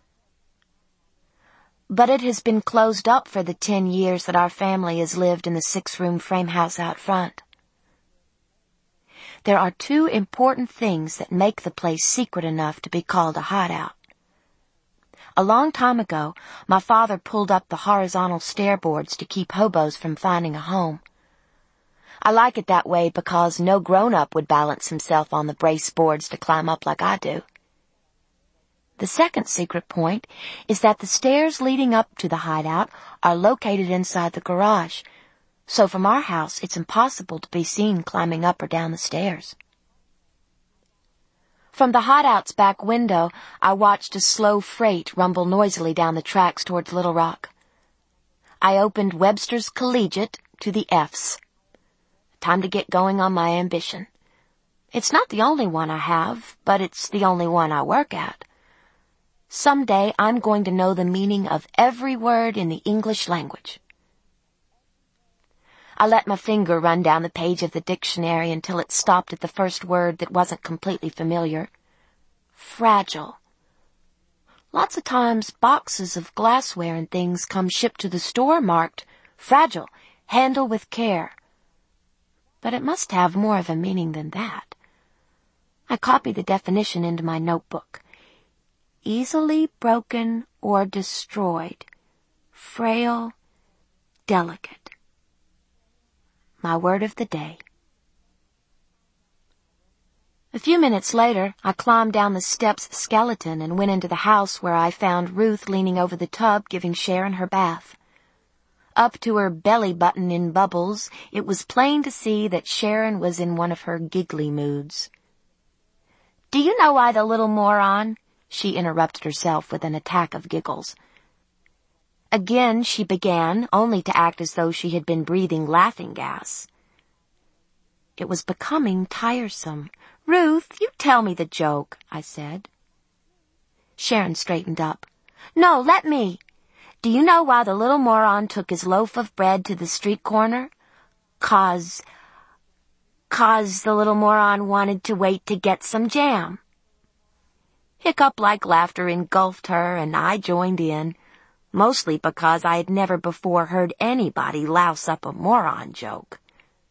But it has been closed up for the 10 years that our family has lived in the 6-room frame house out front. There are 2 important things that make the place secret enough to be called a hideout. A long time ago, my father pulled up the horizontal stair boards to keep hobos from finding a home. I like it that way because no grown-up would balance himself on the brace boards to climb up like I do. The second secret point is that the stairs leading up to the hideout are located inside the garage, so from our house it's impossible to be seen climbing up or down the stairs. From the hideout's back window, I watched a slow freight rumble noisily down the tracks towards Little Rock. I opened Webster's Collegiate to the F's. Time to get going on my ambition. It's not the only one I have, but it's the only one I work at. Someday I'm going to know the meaning of every word in the English language. I let my finger run down the page of the dictionary until it stopped at the first word that wasn't completely familiar. Fragile. Lots of times boxes of glassware and things come shipped to the store marked, "Fragile, handle with care." But it must have more of a meaning than that. I copied the definition into my notebook. Easily broken or destroyed. Frail, delicate. My word of the day. A few minutes later, I climbed down the steps skeleton and went into the house where I found Ruth leaning over the tub giving Sharon her bath. Up to her belly button in bubbles, it was plain to see that Sharon was in one of her giggly moods. "Do you know why the little moron?" she interrupted herself with an attack of giggles. Again she began, only to act as though she had been breathing laughing gas. It was becoming tiresome. "Ruth, you tell me the joke," I said. Sharon straightened up. "No, let me. Do you know why the little moron took his loaf of bread to the street corner? 'Cause the little moron wanted to wait to get some jam." Hiccup-like laughter engulfed her, and I joined in, mostly because I had never before heard anybody louse up a moron joke.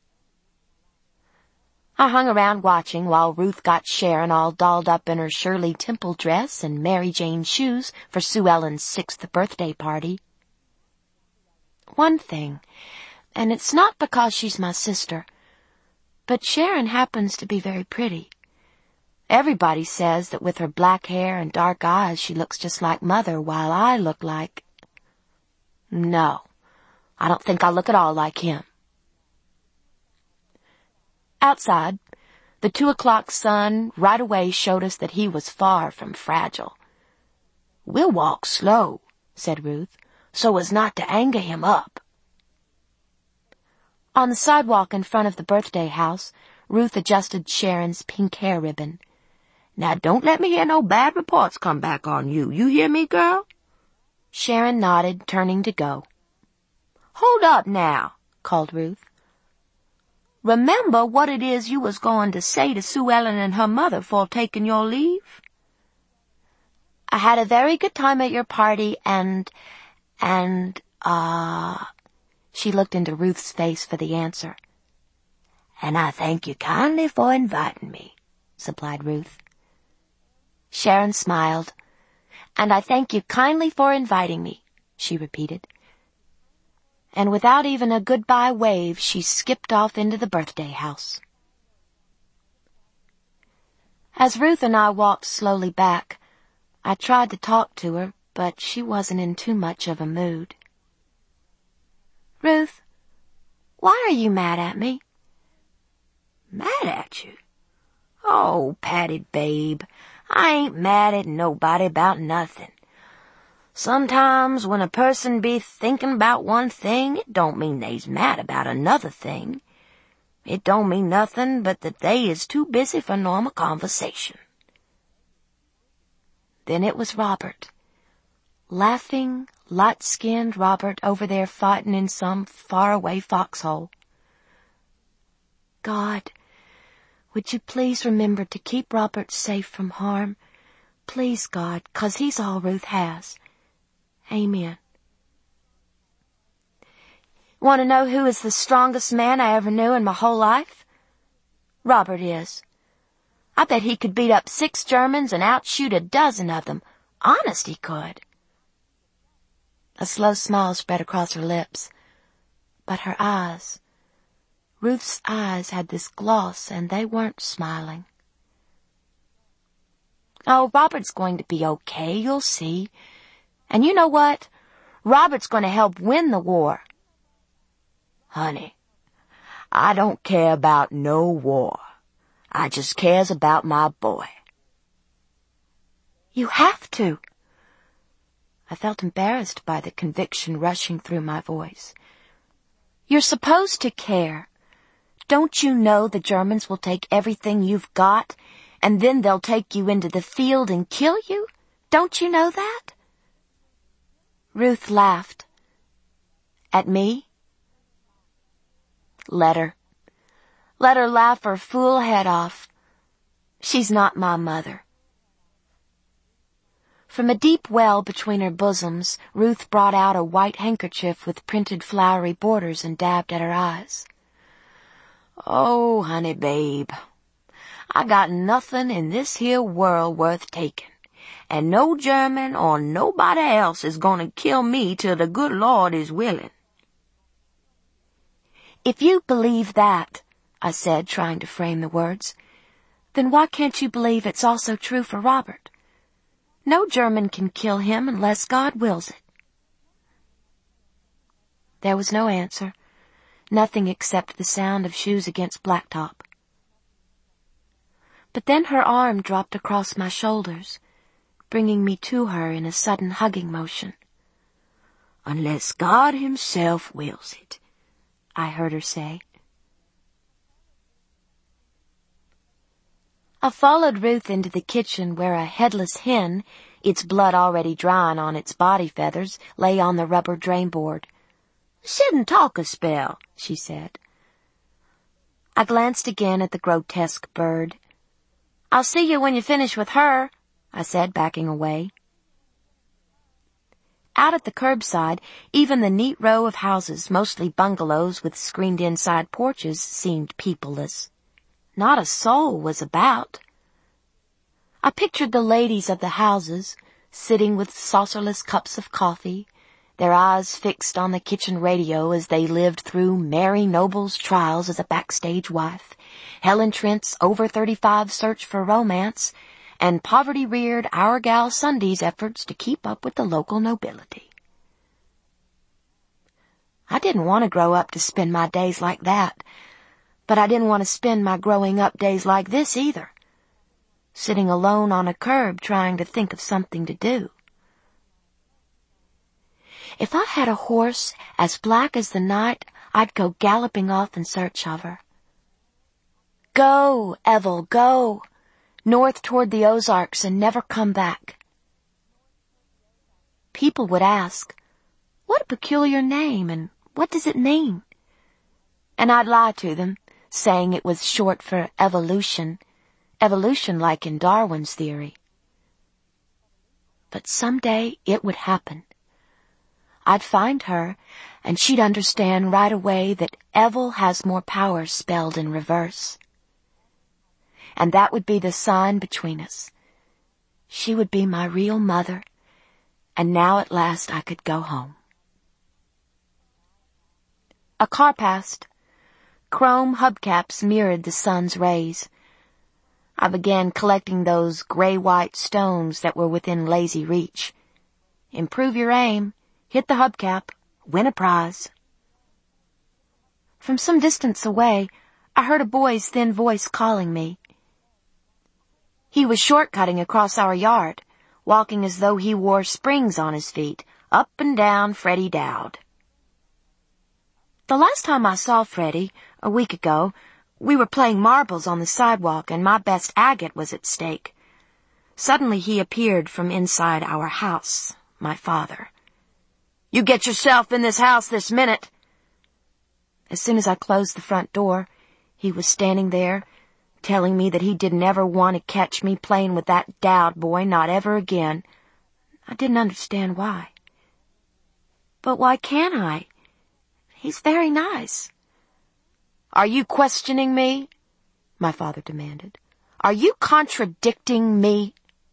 I hung around watching while Ruth got Sharon all dolled up in her Shirley Temple dress and Mary Jane shoes for Sue Ellen's 6th birthday party. One thing, and it's not because she's my sister, but Sharon happens to be very pretty. Everybody says that with her black hair and dark eyes she looks just like Mother, while I look like... No, I don't think I look at all like him. Outside, the 2 o'clock sun right away showed us that he was far from fragile. "We'll walk slow," said Ruth, "so as not to anger him up." On the sidewalk in front of the birthday house, Ruth adjusted Sharon's pink hair ribbon. "Now don't let me hear no bad reports come back on you. You hear me, girl?" Sharon nodded, turning to go. "Hold up now," called Ruth. "Remember what it is you was going to say to Sue Ellen and her mother 'fore taking your leave?" "I had a very good time at your party and, she looked into Ruth's face for the answer. "And I thank you kindly for inviting me," supplied Ruth. Sharon smiled. "And I thank you kindly for inviting me," she repeated. And without even a goodbye wave, she skipped off into the birthday house. As Ruth and I walked slowly back, I tried to talk to her, but she wasn't in too much of a mood. "Ruth, why are you mad at me?" "Mad at you? Oh, Patty, babe, I ain't mad at nobody about nothing. Sometimes when a person be thinking about one thing, it don't mean they's mad about another thing. It don't mean nothing but that they is too busy for normal conversation." Then it was Robert. Laughing, light-skinned Robert over there fighting in some faraway foxhole. "God, would you please remember to keep Robert safe from harm? Please, God, 'cause he's all Ruth has. Amen." Want to know who is the strongest man I ever knew in my whole life? Robert is. I bet he could beat up 6 Germans and outshoot a dozen of them. Honest, he could. A slow smile spread across her lips. But her eyes, Ruth's eyes had this gloss, and they weren't smiling. "Oh, Robert's going to be okay, you'll see. And you know what? Robert's going to help win the war." "Honey, I don't care about no war. I just cares about my boy." "You have to." I felt embarrassed by the conviction rushing through my voice. "You're supposed to care. Don't you know the Germans will take everything you've got, and then they'll take you into the field and kill you? Don't you know that?" Ruth laughed. "At me?" Let her. Let her laugh her fool head off. She's not my mother. From a deep well between her bosoms, Ruth brought out a white handkerchief with printed flowery borders and dabbed at her eyes. "Oh, honey, babe, I got nothing in this here world worth taking, and no German or nobody else is going to kill me till the good Lord is willing." "If you believe that," I said, trying to frame the words, Then why can't you believe it's also true for Robert? No German can kill him unless God wills it. There was no answer, nothing except the sound of shoes against blacktop. But then her arm dropped across my shoulders, bringing me to her in a sudden hugging motion. "Unless God himself wills it," I heard her say. I followed Ruth into the kitchen where a headless hen, its blood already drying on its body feathers, lay on the rubber drain board. "Sit and talk a spell," she said. I glanced again at the grotesque bird. "I'll see you when you finish with her," I said, backing away. Out at the curbside, even the neat row of houses, mostly bungalows with screened-in side porches, seemed peopleless. Not a soul was about. I pictured the ladies of the houses, sitting with saucerless cups of coffee, their eyes fixed on the kitchen radio as they lived through Mary Noble's trials as a backstage wife, Helen Trent's over 35 search for romance, and poverty-reared Our Gal Sunday's efforts to keep up with the local nobility. I didn't want to grow up to spend my days like that, but I didn't want to spend my growing up days like this either, sitting alone on a curb trying to think of something to do. If I had a horse as black as the night, I'd go galloping off in search of her. Go, Evel, go, north toward the Ozarks and never come back. People would ask, "What a peculiar name, and what does it mean?" And I'd lie to them, saying it was short for evolution like in Darwin's theory. But someday it would happen. I'd find her, and she'd understand right away that Evel has more power spelled in reverse. And that would be the sign between us. She would be my real mother, and now at last I could go home. A car passed. Chrome hubcaps mirrored the sun's rays. I began collecting those gray-white stones that were within lazy reach. Improve your aim, hit the hubcap, win a prize. From some distance away, I heard a boy's thin voice calling me. He was shortcutting across our yard, walking as though he wore springs on his feet, up and down Freddie Dowd. The last time I saw Freddie, a week ago, we were playing marbles on the sidewalk and my best agate was at stake. Suddenly he appeared from inside our house, my father. "You get yourself in this house this minute." As soon as I closed the front door, he was standing there, telling me that he didn't ever want to catch me playing with that Dowd boy, not ever again. I didn't understand why. But why can't I? He's very nice. "Are you questioning me?" my father demanded. "Are you contradicting me?"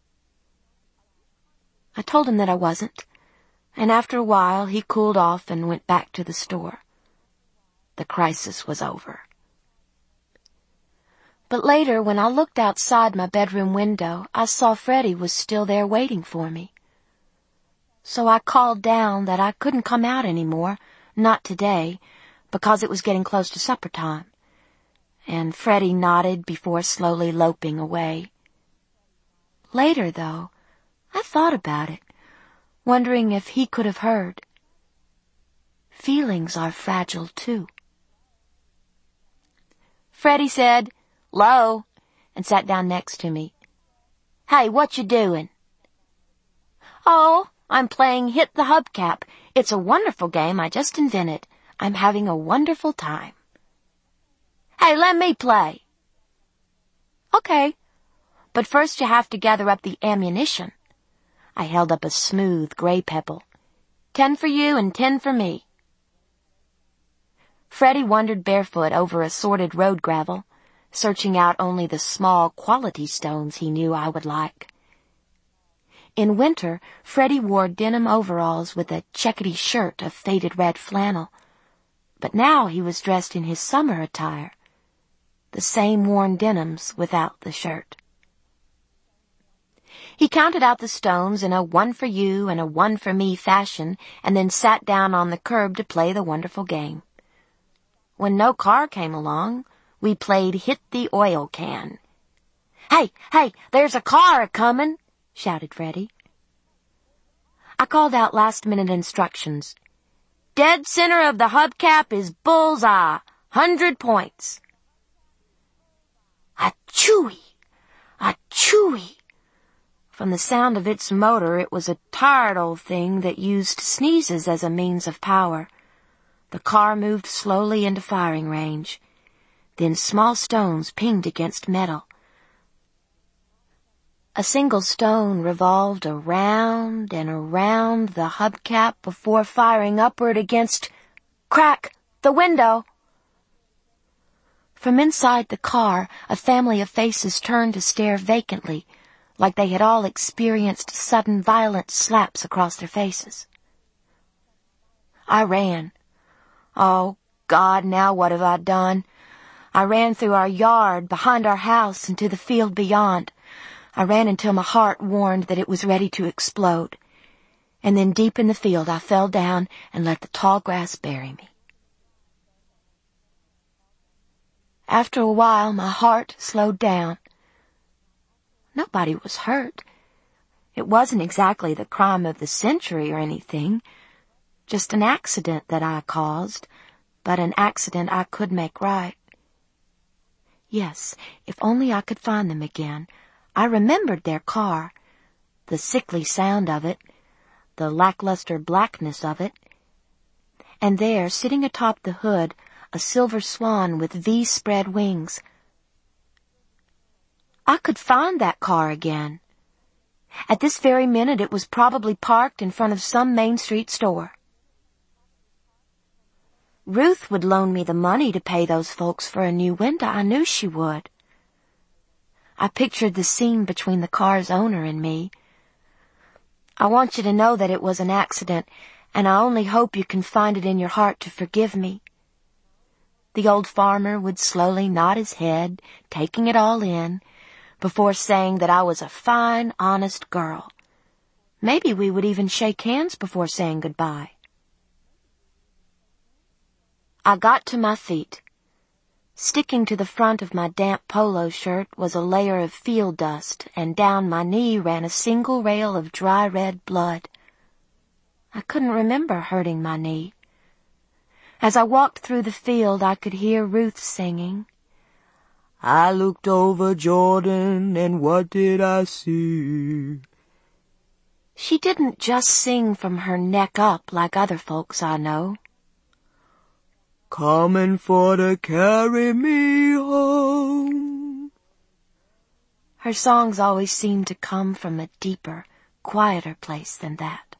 I told him that I wasn't, and after a while he cooled off and went back to the store. The crisis was over. But later, when I looked outside my bedroom window, I saw Freddie was still there waiting for me. So I called down that I couldn't come out anymore, not today, because it was getting close to supper time. And Freddie nodded before slowly loping away. Later, though, I thought about it, wondering if he could have heard. Feelings are fragile, too. Freddie said, "'Lo," and sat down next to me. "Hey, what you doing?" "Oh, I'm playing Hit the Hubcap. It's a wonderful game I just invented. I'm having a wonderful time." "Hey, let me play." "Okay, but first you have to gather up the ammunition." I held up a smooth gray pebble. 10 for you and 10 for me. Freddie wandered barefoot over assorted road gravel, searching out only the small quality stones he knew I would like. In winter, Freddie wore denim overalls with a checkety shirt of faded red flannel, but now he was dressed in his summer attire. the same worn denims without the shirt. He counted out the stones in a one for you and a one for me fashion and then sat down on the curb to play the wonderful game. When no car came along, we played Hit the Oil Can. "Hey, there's a car a-comin'," shouted Freddie. I called out last-minute instructions. "Dead center of the hubcap is bullseye, 100 points." "Achooey! Achooey!" From the sound of its motor, it was a tired old thing that used sneezes as a means of power. The car moved slowly into firing range. Then small stones pinged against metal. A single stone revolved around and around the hubcap before firing upward against, crack, the window. From inside the car, a family of faces turned to stare vacantly, like they had all experienced sudden violent slaps across their faces. I ran. Oh, God, now what have I done? I ran through our yard, behind our house, and to the field beyond. I ran until my heart warned that it was ready to explode. And then deep in the field I fell down and let the tall grass bury me. After a while, my heart slowed down. Nobody was hurt. It wasn't exactly the crime of the century or anything. Just an accident that I caused, but an accident I could make right. Yes, if only I could find them again. I remembered their car, the sickly sound of it, the lackluster blackness of it. And there, sitting atop the hood, a silver swan with V-spread wings. I could find that car again. At this very minute it was probably parked in front of some Main Street store. Ruth would loan me the money to pay those folks for a new window. I knew she would. I pictured the scene between the car's owner and me. I want you to know that it was an accident, and I only hope you can find it in your heart to forgive me. The old farmer would slowly nod his head, taking it all in, before saying that I was a fine, honest girl. Maybe we would even shake hands before saying goodbye. I got to my feet. Sticking to the front of my damp polo shirt was a layer of field dust, and down my knee ran a single rail of dry red blood. I couldn't remember hurting my knee. As I walked through the field, I could hear Ruth singing, "I looked over Jordan, and what did I see?" She didn't just sing from her neck up like other folks I know. "Comin' for to carry me home." Her songs always seemed to come from a deeper, quieter place than that.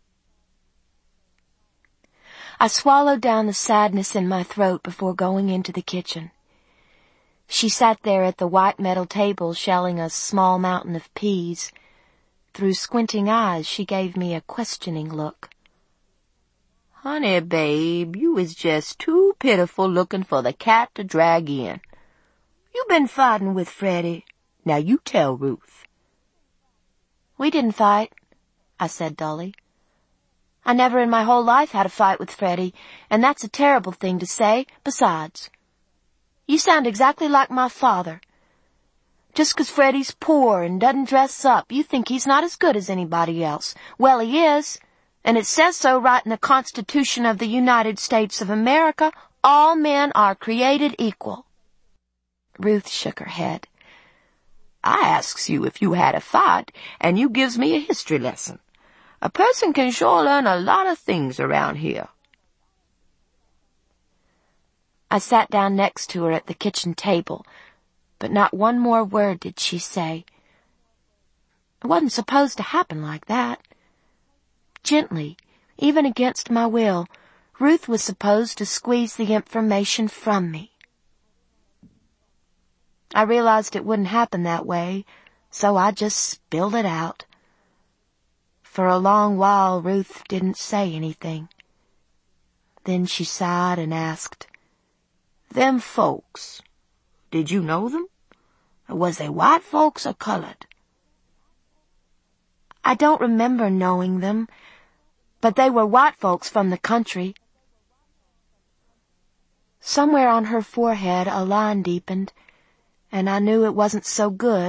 I swallowed down the sadness in my throat before going into the kitchen. She sat there at the white metal table shelling a small mountain of peas. Through squinting eyes, she gave me a questioning look. "Honey, babe, you is just too pitiful looking for the cat to drag in. You been fighting with Freddie. Now you tell Ruth." "We didn't fight," I said dully. "I never in my whole life had a fight with Freddie, and that's a terrible thing to say, besides. You sound exactly like my father. Just 'cause Freddie's poor and doesn't dress up, you think he's not as good as anybody else. Well, he is, and it says so right in the Constitution of the United States of America. All men are created equal." Ruth shook her head. "I asks you if you had a fight, and you gives me a history lesson. A person can sure learn a lot of things around here." I sat down next to her at the kitchen table, but not one more word did she say. It wasn't supposed to happen like that. Gently, even against my will, Ruth was supposed to squeeze the information from me. I realized it wouldn't happen that way, so I just spilled it out. For a long while, Ruth didn't say anything. Then she sighed and asked, "Them folks,
Did you know them? Was they white folks or colored?
I don't remember knowing them, but they were white folks from the country. Somewhere on her forehead a line deepened, and I knew it wasn't so good